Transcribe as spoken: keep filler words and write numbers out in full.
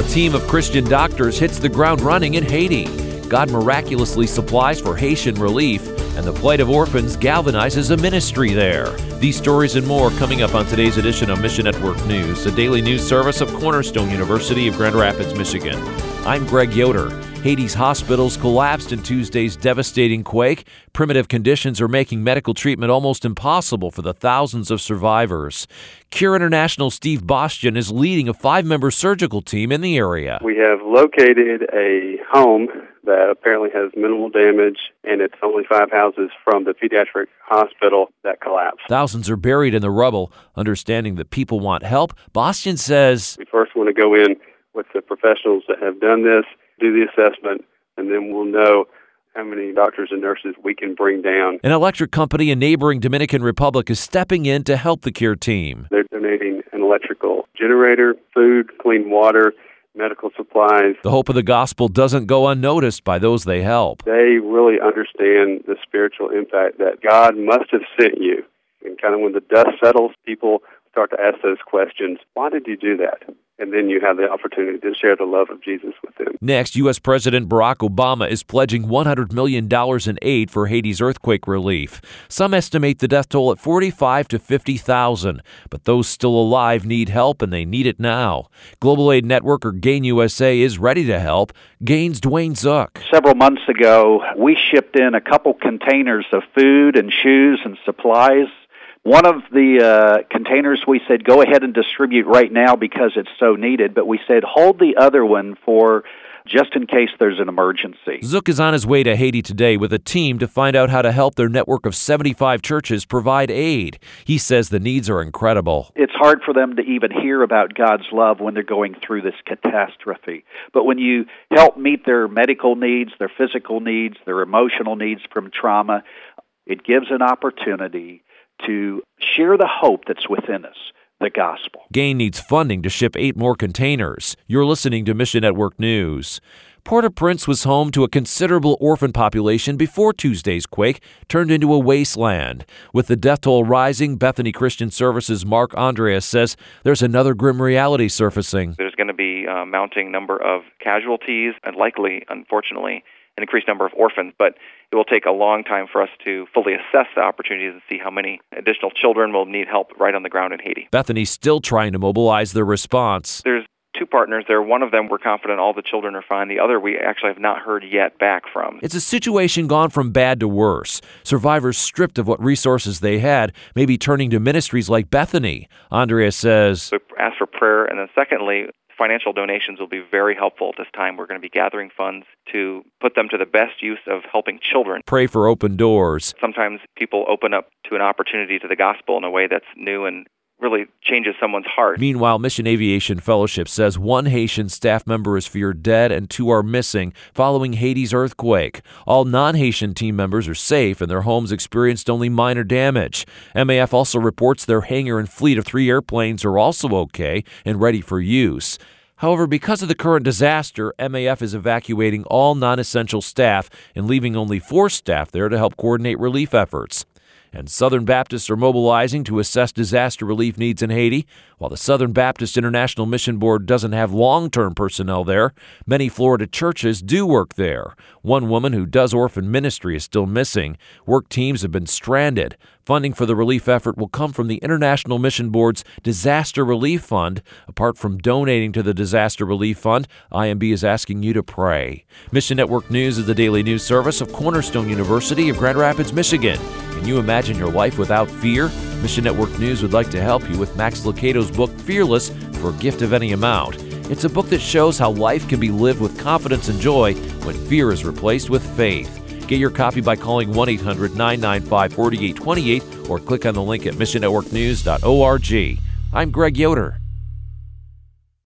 team of Christian doctors hits the ground running in Haiti. God miraculously supplies for Haitian relief, and the plight of orphans galvanizes a ministry there. These stories and more coming up on today's edition of Mission Network News, a daily news service of Cornerstone University of Grand Rapids, Michigan. I'm Greg Yoder. Haiti's hospitals collapsed in Tuesday's devastating quake. Primitive conditions are making medical treatment almost impossible for the thousands of survivors. Cure International Steve Bastian is leading a five-member surgical team in the area. We have located a home that apparently has minimal damage, and it's only five houses from the pediatric hospital that collapsed. Thousands are buried in the rubble. Understanding that people want help, Bastian says, We first want to go in with the professionals that have done this, do the assessment, and then we'll know how many doctors and nurses we can bring down. An electric company in neighboring Dominican Republic is stepping in to help the Cure team. They're donating an electrical generator, food, clean water, medical supplies. The hope of the gospel doesn't go unnoticed by those they help. They really understand the spiritual impact that God must have sent you. And kind of when the dust settles, people start to ask those questions. Why did you do that? And then you have the opportunity to share the love of Jesus with them. Next, U S President Barack Obama is pledging one hundred million dollars in aid for Haiti's earthquake relief. Some estimate the death toll at forty-five to fifty thousand, but those still alive need help, and they need it now. Global Aid Network, or GAIN U S A, is ready to help. GAIN's Dwayne Zook. Several months ago, we shipped in a couple containers of food and shoes and supplies. One of the uh, containers we said, go ahead and distribute right now because it's so needed, but we said, hold the other one for just in case there's an emergency. Zook is on his way to Haiti today with a team to find out how to help their network of seventy-five churches provide aid. He says the needs are incredible. It's hard for them to even hear about God's love when they're going through this catastrophe. But when you help meet their medical needs, their physical needs, their emotional needs from trauma, it gives an opportunity to share the hope that's within us, the gospel. GAIN needs funding to ship eight more containers. You're listening to Mission Network News. Port-au-Prince was home to a considerable orphan population before Tuesday's quake turned into a wasteland. With the death toll rising, Bethany Christian Services' Mark Andreas says there's another grim reality surfacing. There's going to be a mounting number of casualties and likely, unfortunately, an increased number of orphans, but it will take a long time for us to fully assess the opportunities and see how many additional children will need help right on the ground in Haiti. Bethany's still trying to mobilize their response. There's two partners there. One of them we're confident all the children are fine. The other we actually have not heard yet back from. It's a situation gone from bad to worse. Survivors stripped of what resources they had may be turning to ministries like Bethany. Andrea says, So ask for prayer, and then secondly, financial donations will be very helpful at this time. We're going to be gathering funds to put them to the best use of helping children. Pray for open doors. Sometimes people open up to an opportunity to the gospel in a way that's new and really changes someone's heart. Meanwhile, Mission Aviation Fellowship says one Haitian staff member is feared dead and two are missing following Haiti's earthquake. All non-Haitian team members are safe and their homes experienced only minor damage. M A F also reports their hangar and fleet of three airplanes are also okay and ready for use. However, because of the current disaster, M A F is evacuating all non-essential staff and leaving only four staff there to help coordinate relief efforts. And Southern Baptists are mobilizing to assess disaster relief needs in Haiti. While the Southern Baptist International Mission Board doesn't have long-term personnel there, many Florida churches do work there. One woman who does orphan ministry is still missing. Work teams have been stranded. Funding for the relief effort will come from the International Mission Board's Disaster Relief Fund. Apart from donating to the Disaster Relief Fund, I M B is asking you to pray. Mission Network News is the daily news service of Cornerstone University of Grand Rapids, Michigan. Can you imagine your life without fear? Mission Network News would like to help you with Max Lucado's book, Fearless, for a gift of any amount. It's a book that shows how life can be lived with confidence and joy when fear is replaced with faith. Get your copy by calling one eight hundred nine nine five four eight two eight or click on the link at mission network news dot org. I'm Greg Yoder.